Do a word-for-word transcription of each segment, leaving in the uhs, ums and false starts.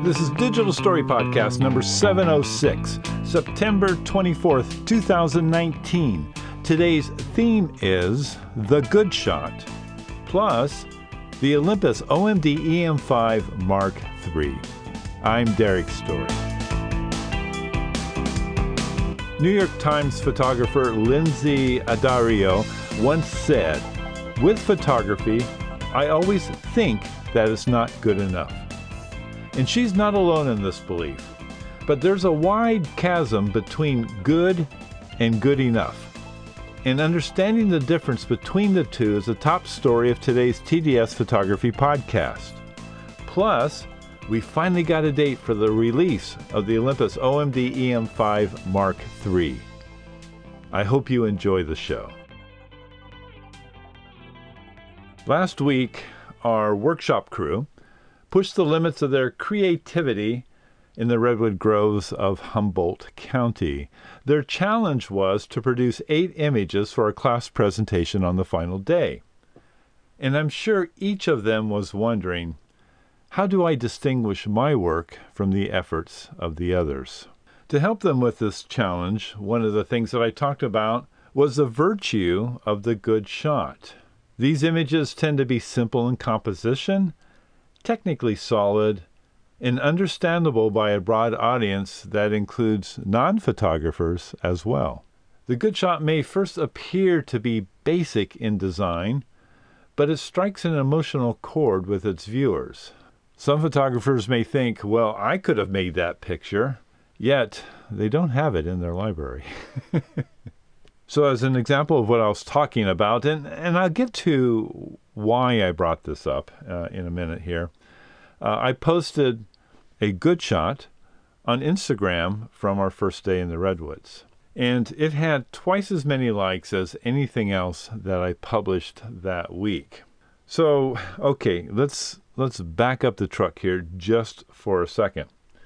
This is Digital Story Podcast number seven oh six, September twenty-fourth, two thousand nineteen. Today's theme is The Good Shot, plus the Olympus O M D E M five Mark three. I'm Derek Story. New York Times photographer Lindsay Addario once said, "With photography, I always think that it's not good enough." And she's not alone in this belief. But there's a wide chasm between good and good enough. And understanding the difference between the two is the top story of today's T D S Photography podcast. Plus, we finally got a date for the release of the Olympus O M D E M five Mark three. I hope you enjoy the show. Last week, our workshop crew pushed the limits of their creativity in the redwood groves of Humboldt County. Their challenge was to produce eight images for a class presentation on the final day. And I'm sure each of them was wondering, how do I distinguish my work from the efforts of the others? To help them with this challenge, one of the things that I talked about was the virtue of the good shot. These images tend to be simple in composition, technically solid, and understandable by a broad audience that includes non-photographers as well. The good shot may first appear to be basic in design, but it strikes an emotional chord with its viewers. Some photographers may think, well, I could have made that picture, yet they don't have it in their library. So as an example of what I was talking about, and, and I'll get to why I brought this up uh, in a minute here, uh, I posted a good shot on Instagram from our first day in the Redwoods. And it had twice as many likes as anything else that I published that week. So, okay, let's let's back up the truck here just for a second.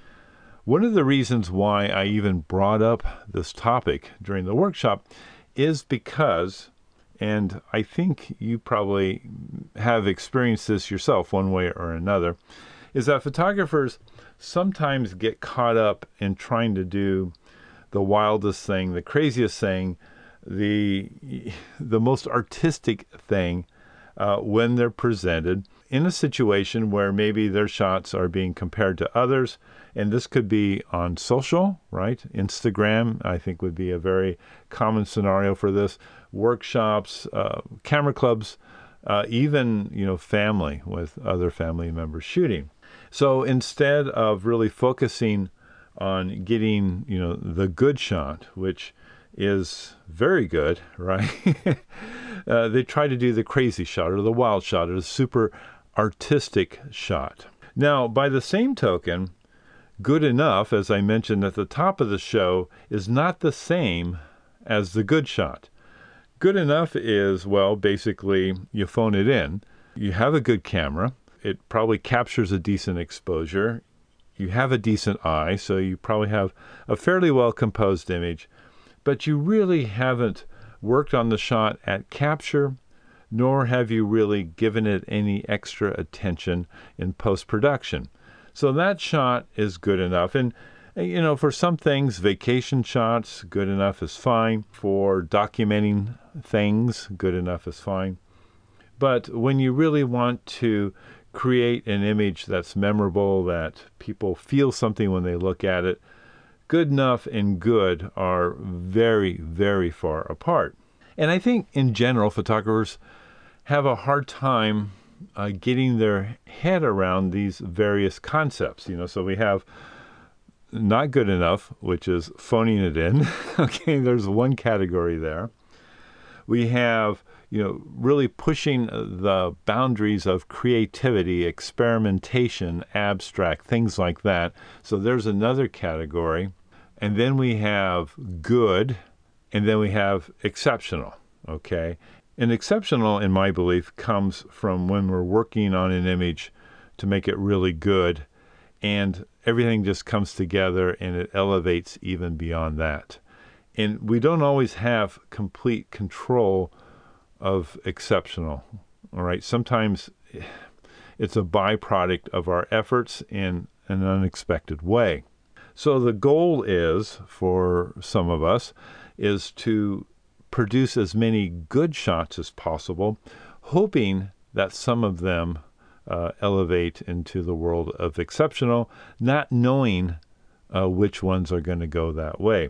One of the reasons why I even brought up this topic during the workshop is because, and I think you probably have experienced this yourself one way or another, is that photographers sometimes get caught up in trying to do the wildest thing, the craziest thing, the, the most artistic thing uh, when they're presented in a situation where maybe their shots are being compared to others. And this could be on social, right? Instagram, I think, would be a very common scenario for this. Workshops, uh, camera clubs, uh, even, you know, family with other family members shooting. So instead of really focusing on getting, you know, the good shot, which is very good, right? uh, they try to do the crazy shot or the wild shot or the super artistic shot. Now, by the same token, good enough, as I mentioned at the top of the show, is not the same as the good shot. Good enough is, well, basically you phone it in. You have a good camera. It probably captures a decent exposure. You have a decent eye, so you probably have a fairly well-composed image. But you really haven't worked on the shot at capture, nor have you really given it any extra attention in post-production. So that shot is good enough. And, you know, for some things, vacation shots, good enough is fine. For documenting things, good enough is fine. But when you really want to create an image that's memorable, that people feel something when they look at it, good enough and good are very, very far apart. And I think in general, photographers have a hard time uh, getting their head around these various concepts. You know, so we have not good enough, which is phoning it in. Okay, there's one category there. We have, you know, really pushing the boundaries of creativity, experimentation, abstract, things like that. So there's another category. And then we have good, and then we have exceptional, okay? And exceptional, in my belief, comes from when we're working on an image to make it really good, and everything just comes together and it elevates even beyond that. And we don't always have complete control of exceptional, all right? Sometimes it's a byproduct of our efforts, and an unexpected way. So the goal is, for some of us, is to produce as many good shots as possible, hoping that some of them uh, elevate into the world of exceptional, not knowing uh, which ones are going to go that way.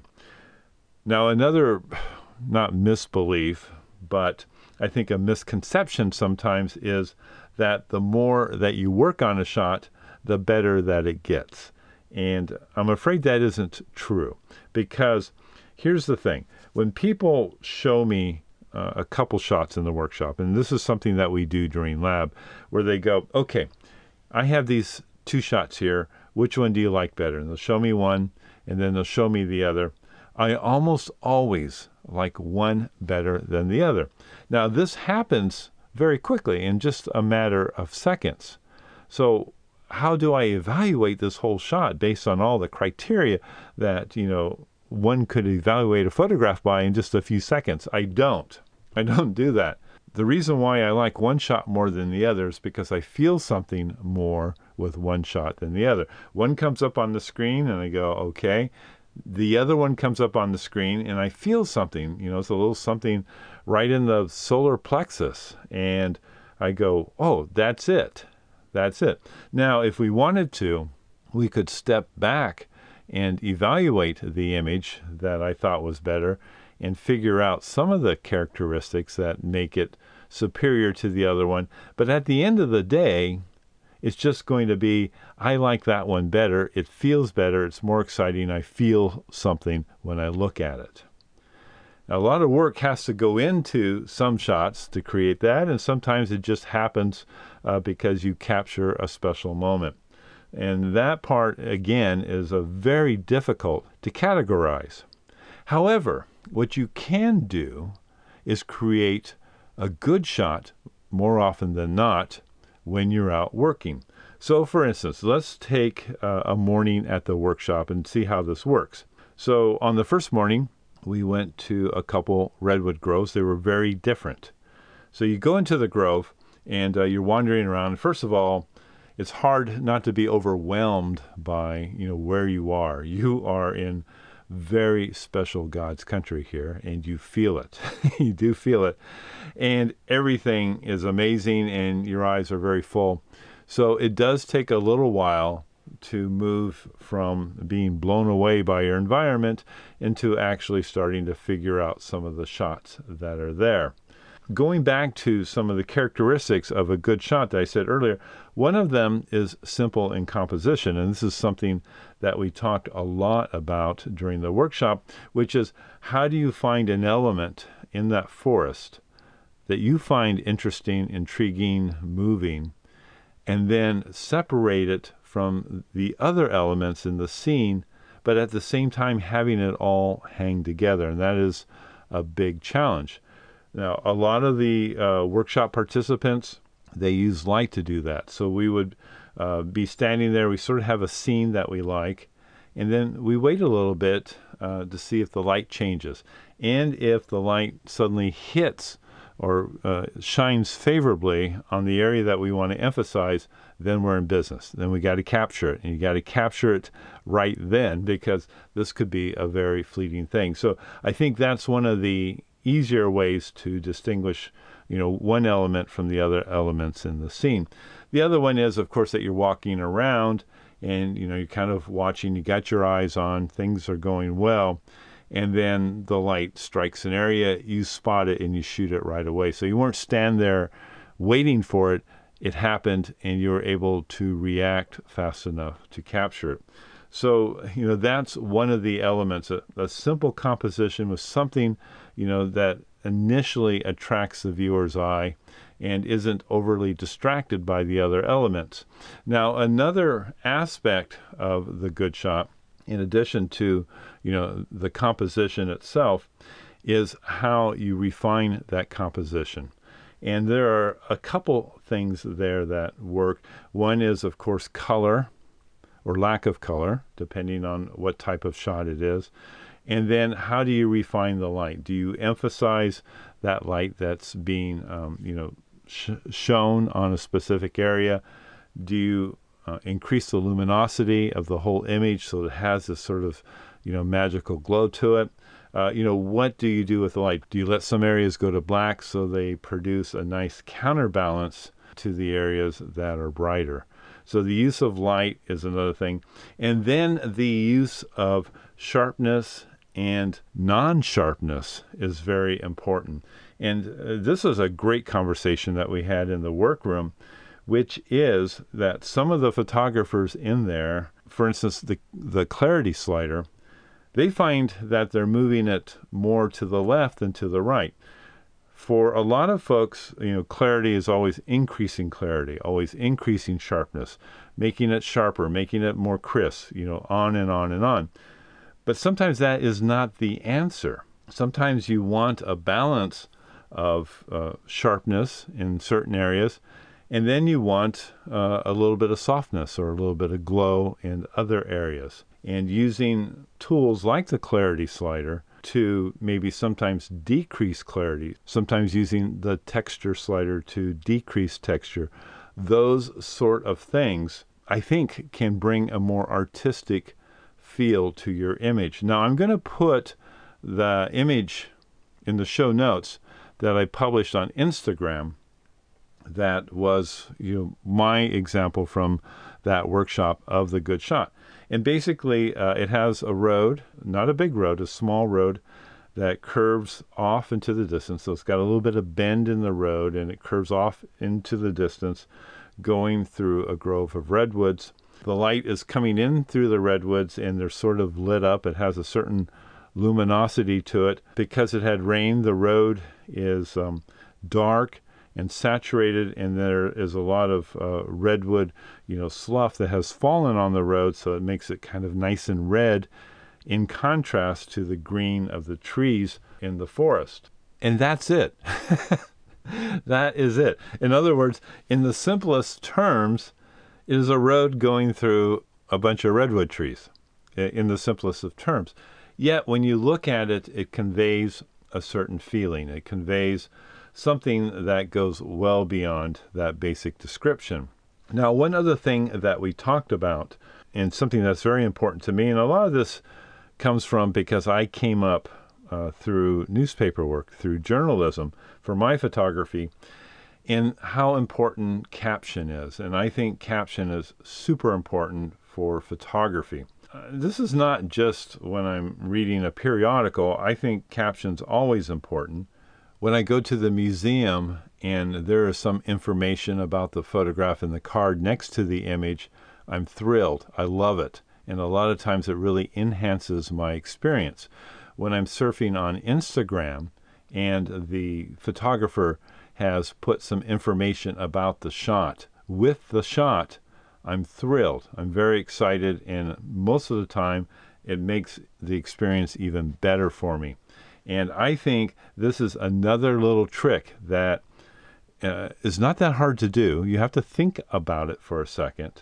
Now, another, not misbelief, but I think a misconception sometimes is that the more that you work on a shot, the better that it gets. And I'm afraid that isn't true, because here's the thing. When people show me uh, a couple shots in the workshop, and this is something that we do during lab, where they go, okay, I have these two shots here. Which one do you like better? And they'll show me one, and then they'll show me the other. I almost always like one better than the other. Now, this happens very quickly in just a matter of seconds. So how do I evaluate this whole shot based on all the criteria that, you know, one could evaluate a photograph by in just a few seconds? I don't. I don't do that. The reason why I like one shot more than the other is because I feel something more with one shot than the other. One comes up on the screen and I go, okay. The other one comes up on the screen and I feel something, you know, it's a little something right in the solar plexus. And I go, oh, that's it. That's it. Now, if we wanted to, we could step back and evaluate the image that I thought was better and figure out some of the characteristics that make it superior to the other one. But at the end of the day, it's just going to be, I like that one better. It feels better. It's more exciting. I feel something when I look at it. Now, a lot of work has to go into some shots to create that, and sometimes it just happens uh, because you capture a special moment. And that part, again, is a very difficult to categorize. However, what you can do is create a good shot more often than not when you're out working. So, for instance, let's take uh, a morning at the workshop and see how this works. So, on the first morning, we went to a couple redwood groves. They were very different. So you go into the grove and uh, you're wandering around. First of all, it's hard not to be overwhelmed by, you know, where you are. You are in very special God's country here, and you feel it. You do feel it. And everything is amazing, and your eyes are very full. So it does take a little while to move from being blown away by your environment into actually starting to figure out some of the shots that are there. Going back to some of the characteristics of a good shot that I said earlier, one of them is simple in composition, and this is something that we talked a lot about during the workshop, which is how do you find an element in that forest that you find interesting, intriguing, moving, and then separate it from the other elements in the scene, but at the same time having it all hang together. And that is a big challenge. Now, a lot of the uh, workshop participants, they use light to do that. So we would uh, be standing there, we sort of have a scene that we like, and then we wait a little bit uh, to see if the light changes. And if the light suddenly hits or uh, shines favorably on the area that we want to emphasize, then we're in business. Then we got to capture it, and you got to capture it right then, because this could be a very fleeting thing. So I think that's one of the easier ways to distinguish, you know, one element from the other elements in the scene. The other one is, of course, that you're walking around and, you know, you're kind of watching, you got your eyes on, things are going well, and then the light strikes an area, you spot it and you shoot it right away. So you weren't stand there waiting for it. It happened and you were able to react fast enough to capture it. So, you know, that's one of the elements, a, a simple composition with something, you know, that initially attracts the viewer's eye and isn't overly distracted by the other elements. Now, another aspect of the good shot, in addition to, you know, the composition itself, is how you refine that composition. And there are a couple things there that work. One is, of course, color or lack of color, depending on what type of shot it is. And then how do you refine the light? Do you emphasize that light that's being, um, you know, sh- shown on a specific area? Do you uh, increase the luminosity of the whole image so it has this sort of, you know, magical glow to it. Uh, you know, what do you do with the light? Do you let some areas go to black so they produce a nice counterbalance to the areas that are brighter? So the use of light is another thing. And then the use of sharpness and non-sharpness is very important. And uh, this is a great conversation that we had in the workroom, which is that some of the photographers in there, for instance, the, the clarity slider, they find that they're moving it more to the left than to the right. For a lot of folks, you know, clarity is always increasing clarity, always increasing sharpness, making it sharper, making it more crisp, you know, on and on and on. But sometimes that is not the answer. Sometimes you want a balance of uh, sharpness in certain areas, and then you want uh, a little bit of softness or a little bit of glow in other areas. And using tools like the clarity slider to maybe sometimes decrease clarity, sometimes using the texture slider to decrease texture, those sort of things, I think, can bring a more artistic feel to your image. Now, I'm going to put the image in the show notes that I published on Instagram. That was, you know, my example from that workshop of the good shot. And basically, uh, it has a road, not a big road, a small road that curves off into the distance. So it's got a little bit of bend in the road, and it curves off into the distance, going through a grove of redwoods. The light is coming in through the redwoods, and they're sort of lit up. It has a certain luminosity to it. Because it had rain, the road is um, dark and saturated, and there is a lot of uh, redwood, you know, slough that has fallen on the road, so it makes it kind of nice and red in contrast to the green of the trees in the forest. And that's it. That is it. In other words, in the simplest terms, it is a road going through a bunch of redwood trees, in the simplest of terms. Yet, when you look at it, it conveys a certain feeling. It conveys something that goes well beyond that basic description. Now, one other thing that we talked about, and something that's very important to me, and a lot of this comes from because I came up uh, through newspaper work, through journalism for my photography, and how important caption is. And I think caption is super important for photography. Uh, this is not just when I'm reading a periodical. I think caption's always important. When I go to the museum and there is some information about the photograph in the card next to the image, I'm thrilled. I love it. And a lot of times it really enhances my experience. When I'm surfing on Instagram and the photographer has put some information about the shot with the shot, I'm thrilled. I'm very excited, and most of the time it makes the experience even better for me. And I think this is another little trick that uh, is not that hard to do. You have to think about it for a second.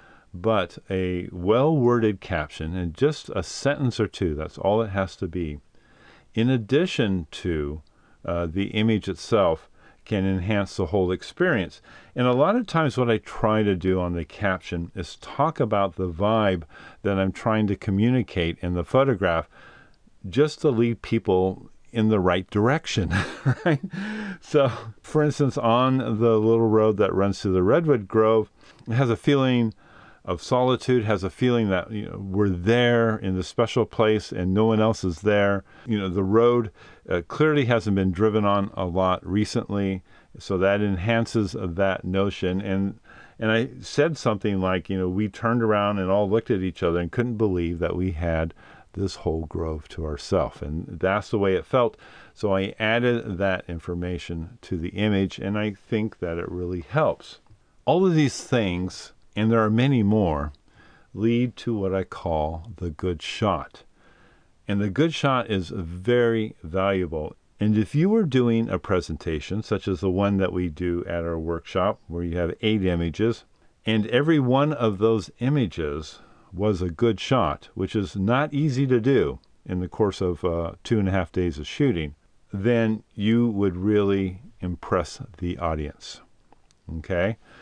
But a well-worded caption, and just a sentence or two, that's all it has to be, in addition to uh, the image itself, can enhance the whole experience. And a lot of times what I try to do on the caption is talk about the vibe that I'm trying to communicate in the photograph, just to lead people in the right direction, right? So, for instance, on the little road that runs through the redwood grove, it has a feeling of solitude, has a feeling that, you know, we're there in this special place and no one else is there. You know, the road uh, clearly hasn't been driven on a lot recently, so that enhances that notion. And and I said something like, you know, we turned around and all looked at each other and couldn't believe that we had this whole grove to ourselves. And that's the way it felt. So I added that information to the image, and I think that it really helps. All of these things, and there are many more, lead to what I call the good shot. And the good shot is very valuable. And if you were doing a presentation, such as the one that we do at our workshop, where you have eight images, and every one of those images was a good shot, which is not easy to do in the course of uh, two and a half days of shooting, then you would really impress the audience. Okay?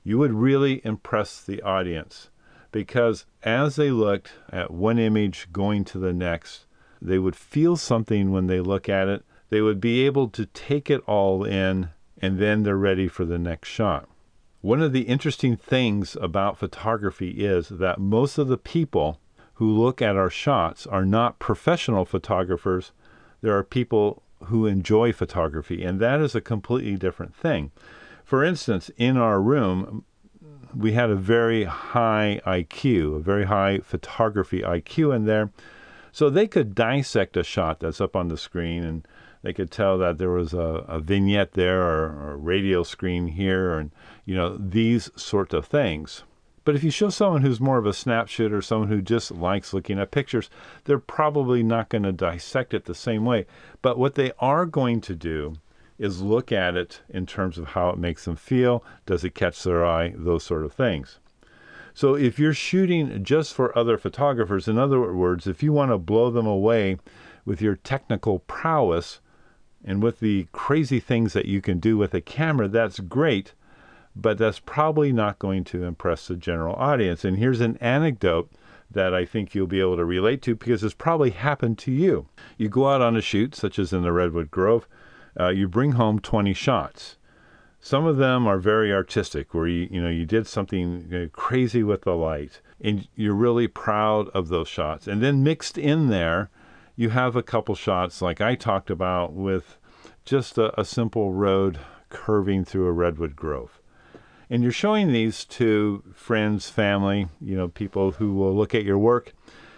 you would really impress the audience, because as they looked at one image going to the next, they would feel something when they look at it. They would be able to take it all in, and then they're ready for the next shot. One of the interesting things about photography is that most of the people who look at our shots are not professional photographers. There are people who enjoy photography, and that is a completely different thing. For instance, in our room, we had a very high I Q, a very high photography I Q in there. So they could dissect a shot that's up on the screen, and they could tell that there was a, a vignette there, or, or a radio screen here, and you know, these sorts of things. But if you show someone who's more of a snapshot, or someone who just likes looking at pictures, they're probably not going to dissect it the same way. But what they are going to do is look at it in terms of how it makes them feel. Does it catch their eye? Those sort of things. So if you're shooting just for other photographers, in other words, if you want to blow them away with your technical prowess and with the crazy things that you can do with a camera, that's great, but that's probably not going to impress the general audience. And here's an anecdote that I think you'll be able to relate to, because it's probably happened to you. You go out on a shoot, such as in the Redwood Grove, uh, you bring home twenty shots. Some of them are very artistic, where you you know you did something you know, crazy with the light, and you're really proud of those shots. And then mixed in there, you have a couple shots like I talked about, with just a, a simple road curving through a redwood grove. And you're showing these to friends, family, you know, people who will look at your work.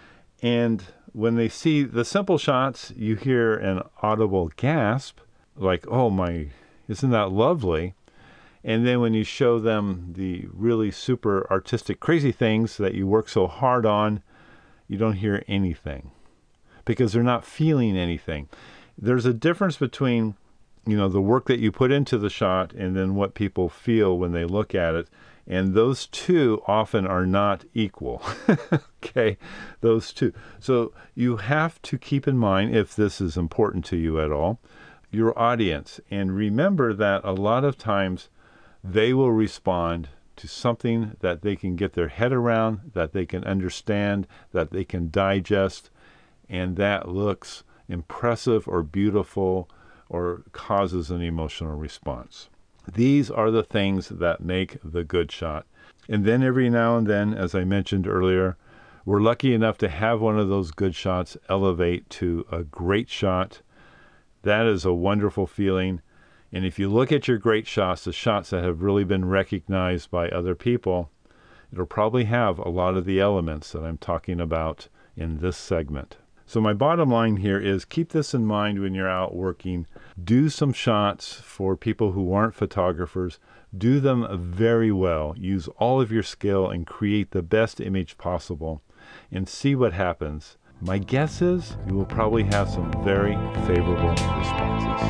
And when they see the simple shots, you hear an audible gasp, like, oh my, isn't that lovely? And then when you show them the really super artistic, crazy things that you work so hard on, you don't hear anything, because they're not feeling anything. There's a difference between, you know, the work that you put into the shot and then what people feel when they look at it. And those two often are not equal. Okay, those two. So you have to keep in mind, if this is important to you at all, your audience. And remember that a lot of times they will respond to something that they can get their head around, that they can understand, that they can digest, and that looks impressive or beautiful or causes an emotional response. These are the things that make the good shot. And then every now and then, as I mentioned earlier, we're lucky enough to have one of those good shots elevate to a great shot. That is a wonderful feeling. And if you look at your great shots, the shots that have really been recognized by other people, it'll probably have a lot of the elements that I'm talking about in this segment. So my bottom line here is, keep this in mind when you're out working. Do some shots for people who aren't photographers. Do them very well. Use all of your skill and create the best image possible, and see what happens. My guess is you will probably have some very favorable responses.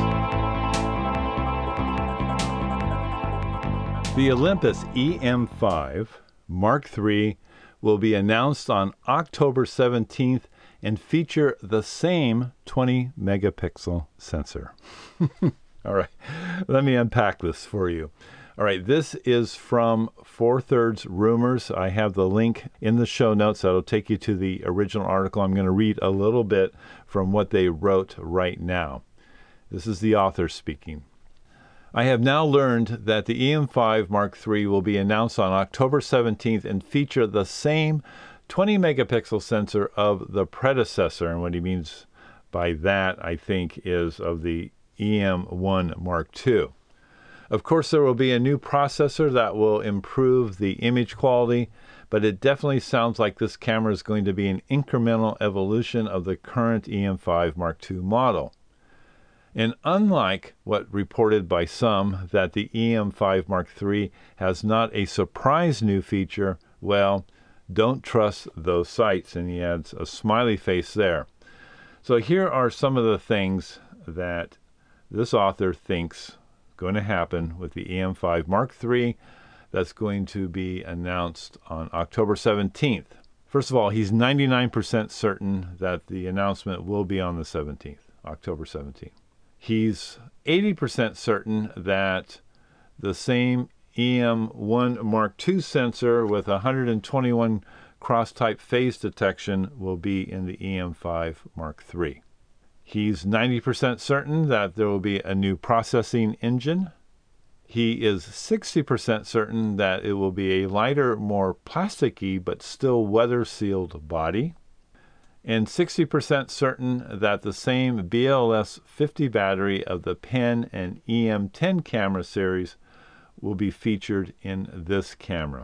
The Olympus E M five Mark three will be announced on October seventeenth and feature the same twenty megapixel sensor. All right, let me unpack this for you. All right, this is from Four Thirds Rumors. I have the link in the show notes that'll take you to the original article. I'm going to read a little bit from what they wrote right now. This is the author speaking. I have now learned that the E M five Mark three will be announced on October seventeenth and feature the same twenty megapixel sensor of the predecessor. And what he means by that, I think, is of the E M one Mark two. Of course, there will be a new processor that will improve the image quality, but it definitely sounds like this camera is going to be an incremental evolution of the current E M five Mark two model. And unlike what reported by some, that the E M five Mark three has not a surprise new feature, well, don't trust those sites. And he adds a smiley face there. So here are some of the things that this author thinks going to happen with the E M five Mark three that's going to be announced on October seventeenth. First of all, he's ninety-nine percent certain that the announcement will be on the seventeenth, October seventeenth. He's eighty percent certain that the same E M one Mark two sensor with one hundred twenty-one cross-type phase detection will be in the E M five Mark three. He's ninety percent certain that there will be a new processing engine. He is sixty percent certain that it will be a lighter, more plasticky, but still weather-sealed body. And sixty percent certain that the same B L S fifty battery of the Pen and E M ten camera series will be featured in this camera.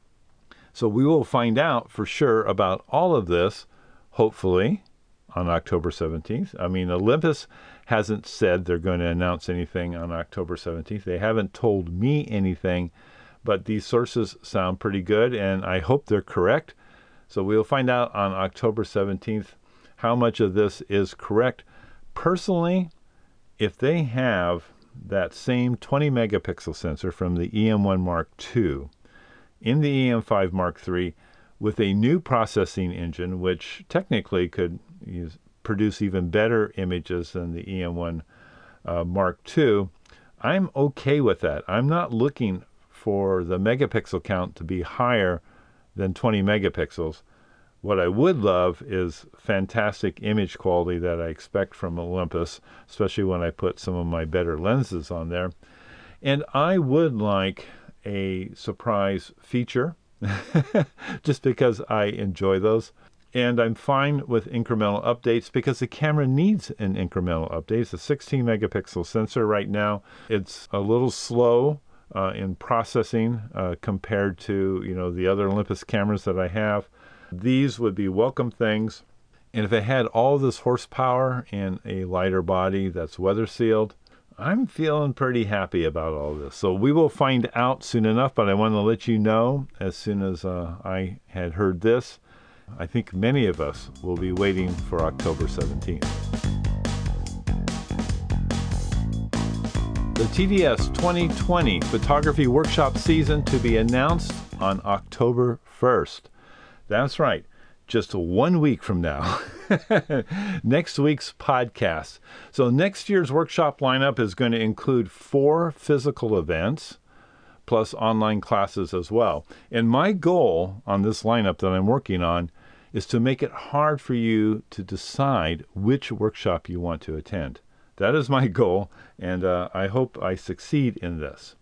So we will find out for sure about all of this, hopefully, on October seventeenth. I mean, Olympus hasn't said they're going to announce anything on October seventeenth. They haven't told me anything, but these sources sound pretty good, and I hope they're correct. So we'll find out on October seventeenth how much of this is correct. Personally, if they have that same twenty megapixel sensor from the E M one Mark two in the E M five Mark three with a new processing engine, which technically could use, produce even better images than the E M one uh, Mark two, I'm okay with that. I'm not looking for the megapixel count to be higher than twenty megapixels. What I would love is fantastic image quality that I expect from Olympus, especially when I put some of my better lenses on there. And I would like a surprise feature, just because I enjoy those. And I'm fine with incremental updates because the camera needs an incremental update. It's a sixteen megapixel sensor right now. It's a little slow uh, in processing uh, compared to, you know, the other Olympus cameras that I have. These would be welcome things. And if it had all this horsepower and a lighter body that's weather sealed, I'm feeling pretty happy about all this. So we will find out soon enough, but I want to let you know as soon as uh, I had heard this. I think many of us will be waiting for October seventeenth. The T D S twenty twenty Photography Workshop Season to be announced on October first. That's right, just one week from now. Next week's podcast. So next year's workshop lineup is going to include four physical events, plus online classes as well. And my goal on this lineup that I'm working on is to make it hard for you to decide which workshop you want to attend. That is my goal, and uh, I hope I succeed in this.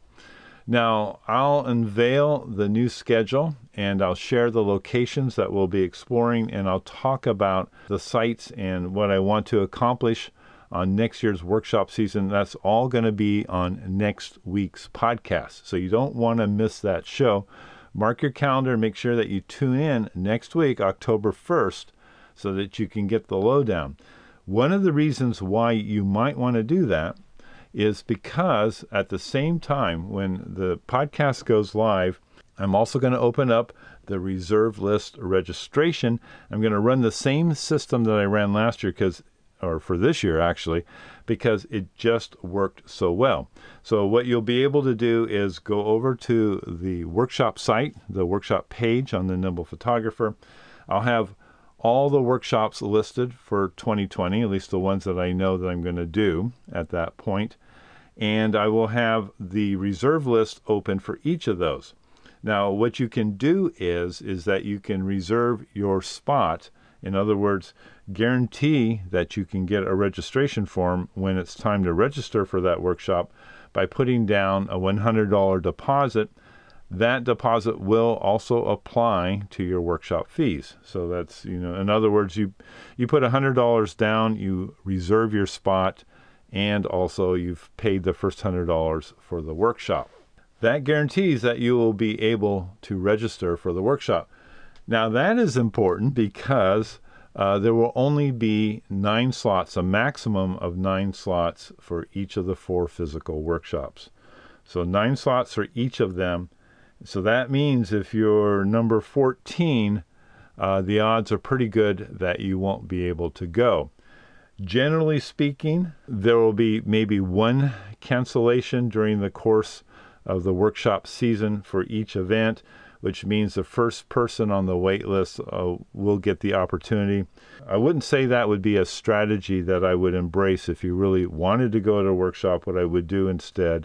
Now, I'll unveil the new schedule, and I'll share the locations that we'll be exploring, and I'll talk about the sites and what I want to accomplish on next year's workshop season. That's all going to be on next week's podcast, so you don't want to miss that show. Mark your calendar and make sure that you tune in next week, October first, so that you can get the lowdown. One of the reasons why you might want to do that is because at the same time when the podcast goes live, I'm also going to open up the reserve list registration. I'm going to run the same system that I ran last year, because, or for this year actually, because it just worked so well. So what you'll be able to do is go over to the workshop site, the workshop page on the Nimble Photographer. I'll have all the workshops listed for twenty twenty, at least the ones that I know that I'm going to do at that point. And I will have the reserve list open for each of those. Now, what you can do is, is that you can reserve your spot. In other words, guarantee that you can get a registration form when it's time to register for that workshop by putting down a one hundred dollars deposit. That deposit will also apply to your workshop fees. So that's, you know, in other words, you you put one hundred dollars down, you reserve your spot, and also you've paid the first one hundred dollars for the workshop. That guarantees that you will be able to register for the workshop. Now that is important because uh, there will only be nine slots, a maximum of nine slots for each of the four physical workshops. So nine slots for each of them. So that means if you're number fourteen, uh, the odds are pretty good that you won't be able to go. Generally speaking, there will be maybe one cancellation during the course of the workshop season for each event, which means the first person on the wait list uh, will get the opportunity. I wouldn't say that would be a strategy that I would embrace if you really wanted to go to a workshop. What I would do instead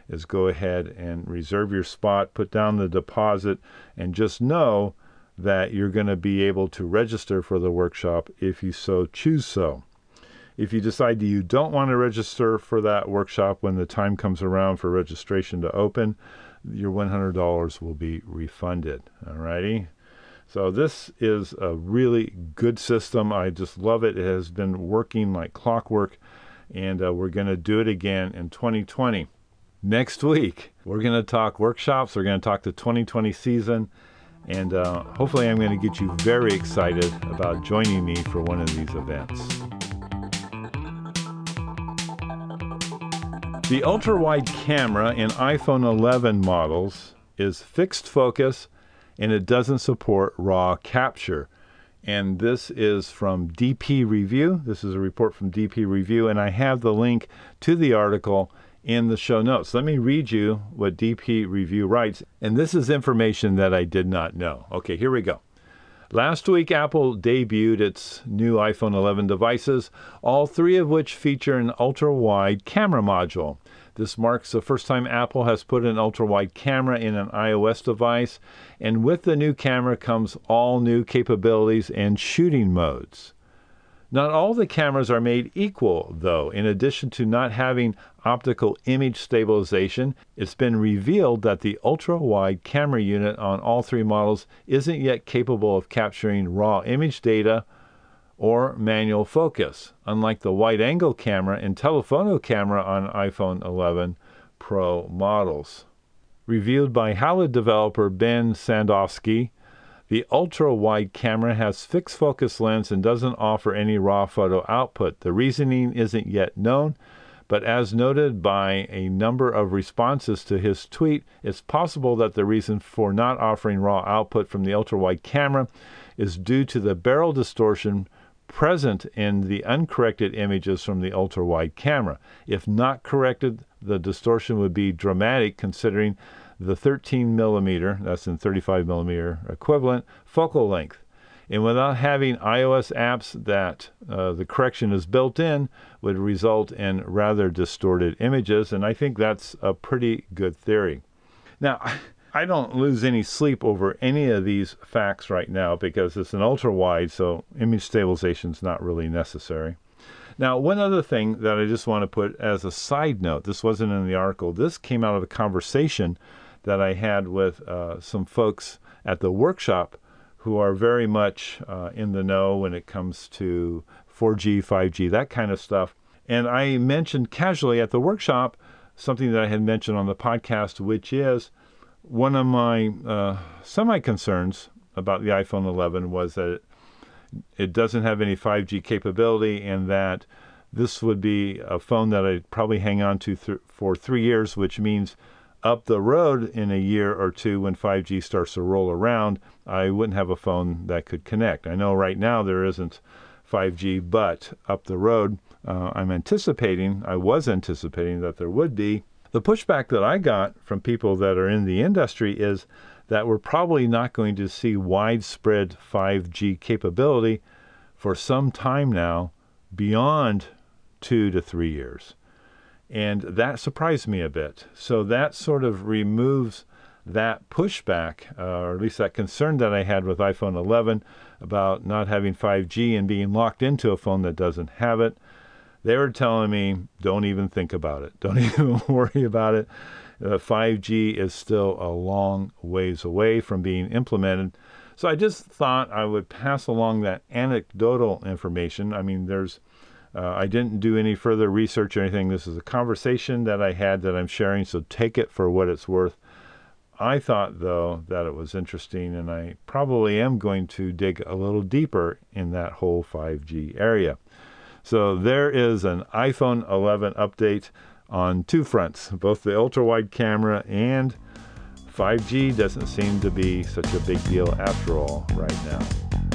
is go ahead and reserve your spot, put down the deposit, and just know that you're going to be able to register for the workshop if you so choose so. If you decide you don't want to register for that workshop when the time comes around for registration to open, your one hundred dollars will be refunded. All righty? So this is a really good system. I just love it. It has been working like clockwork, and uh, we're going to do it again in twenty twenty. Next week, we're going to talk workshops. We're going to talk the twenty twenty season, and uh, hopefully I'm going to get you very excited about joining me for one of these events. The ultra-wide camera in iPhone eleven models is fixed focus, and it doesn't support RAW capture. And this is from D P Review. This is a report from D P Review, and I have the link to the article in the show notes. Let me read you what D P Review writes, and this is information that I did not know. Okay, here we go. Last week, Apple debuted its new iPhone eleven devices, all three of which feature an ultra-wide camera module. This marks the first time Apple has put an ultra-wide camera in an iOS device, and with the new camera comes all new capabilities and shooting modes. Not all the cameras are made equal, though. In addition to not having optical image stabilization, it's been revealed that the ultra-wide camera unit on all three models isn't yet capable of capturing raw image data or manual focus, unlike the wide-angle camera and telephoto camera on iPhone eleven Pro models. Reviewed by Halo developer Ben Sandofsky, the ultra-wide camera has fixed focus lens and doesn't offer any raw photo output. The reasoning isn't yet known, but as noted by a number of responses to his tweet, it's possible that the reason for not offering raw output from the ultra-wide camera is due to the barrel distortion present in the uncorrected images from the ultra-wide camera. If not corrected, the distortion would be dramatic considering the thirteen millimeter, that's in thirty-five millimeter equivalent, focal length. And without having iOS apps that uh, the correction is built in, would result in rather distorted images, and I think that's a pretty good theory. Now, I don't lose any sleep over any of these facts right now because it's an ultra-wide, so image stabilization is not really necessary. Now, one other thing that I just want to put as a side note, this wasn't in the article, this came out of a conversation that I had with uh, some folks at the workshop who are very much uh, in the know when it comes to four G, five G, that kind of stuff. And I mentioned casually at the workshop something that I had mentioned on the podcast, which is one of my uh, semi-concerns about the iPhone eleven was that it, it doesn't have any five G capability, and that this would be a phone that I'd probably hang on to th- for three years, which means up the road in a year or two when five G starts to roll around, I wouldn't have a phone that could connect. I know right now there isn't five G, but up the road, uh, I'm anticipating, I was anticipating that there would be. The pushback that I got from people that are in the industry is that we're probably not going to see widespread five G capability for some time now, beyond two to three years. And that surprised me a bit. So that sort of removes that pushback, uh, or at least that concern that I had with iPhone eleven about not having five G and being locked into a phone that doesn't have it. They were telling me, don't even think about it. Don't even worry about it. Uh, five G is still a long ways away from being implemented. So I just thought I would pass along that anecdotal information. I mean, there's, uh, I didn't do any further research or anything. This is a conversation that I had that I'm sharing, so take it for what it's worth. I thought, though, that it was interesting, and I probably am going to dig a little deeper in that whole five G area. So there is an iPhone eleven update on two fronts, both the ultra-wide camera and five G doesn't seem to be such a big deal after all right now.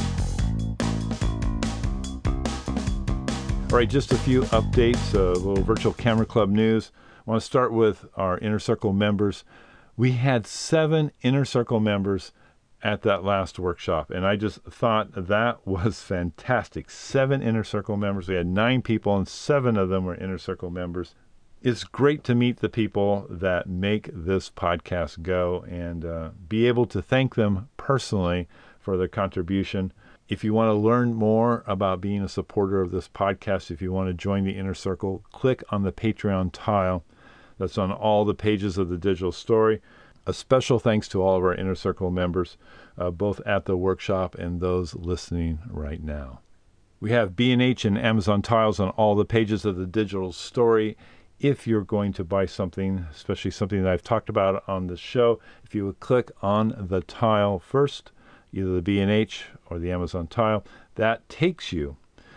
All right, just a few updates, a little Virtual Camera Club news. I want to start with our Inner Circle members. We had seven Inner Circle members at that last workshop, and I just thought that was fantastic. Seven Inner Circle members. We had nine people, and seven of them were Inner Circle members. It's great to meet the people that make this podcast go and uh, be able to thank them personally for their contribution. If you want to learn more about being a supporter of this podcast, if you want to join the Inner Circle, click on the Patreon tile that's on all the pages of the digital story. A special thanks to all of our Inner Circle members, uh, both at the workshop and those listening right now. We have B and H and Amazon tiles on all the pages of the digital story. If you're going to buy something, especially something that I've talked about on the show, if you would click on the tile first, either the B and H or the Amazon tile, that takes you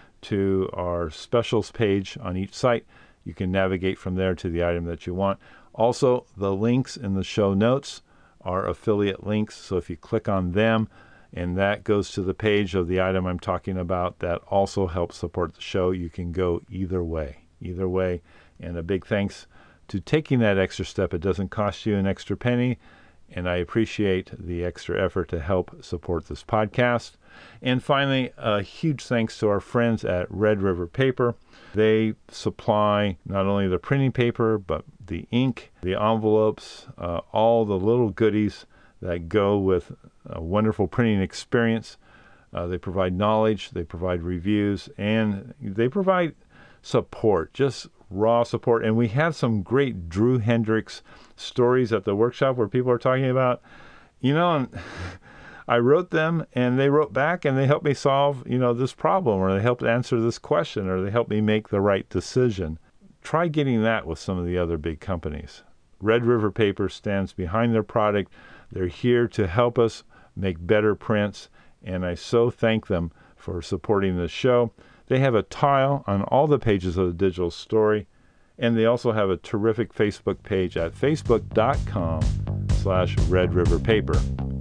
to our specials page on each site. You can navigate from there to the item that you want. Also, the links in the show notes are affiliate links, so if you click on them and that goes to the page of the item I'm talking about, that also helps support the show. You can go either way, either way. And a big thanks to taking that extra step. It doesn't cost you an extra penny, and I appreciate the extra effort to help support this podcast. And finally, a huge thanks to our friends at Red River Paper. They supply not only the printing paper, but the ink, the envelopes, uh, all the little goodies that go with a wonderful printing experience. Uh, they provide knowledge, they provide reviews, and they provide support, just raw support. And we have some great Drew Hendricks stories at the workshop where people are talking about, you know, and I wrote them and they wrote back and they helped me solve, you know, this problem, or they helped answer this question, or they helped me make the right decision. Try getting that with some of the other big companies. Red River Paper stands behind their product. They're here to help us make better prints, and I so thank them for supporting this show. They have a tile on all the pages of the digital story, and they also have a terrific Facebook page at facebook.com slash Red River Paper.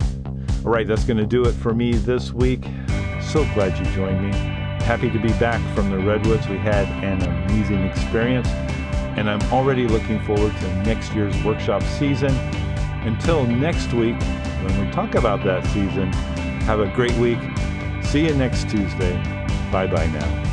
All right, that's going to do it for me this week. So glad you joined me. Happy to be back from the Redwoods. We had an amazing experience, and I'm already looking forward to next year's workshop season. Until next week, when we talk about that season, have a great week. See you next Tuesday. Bye-bye now.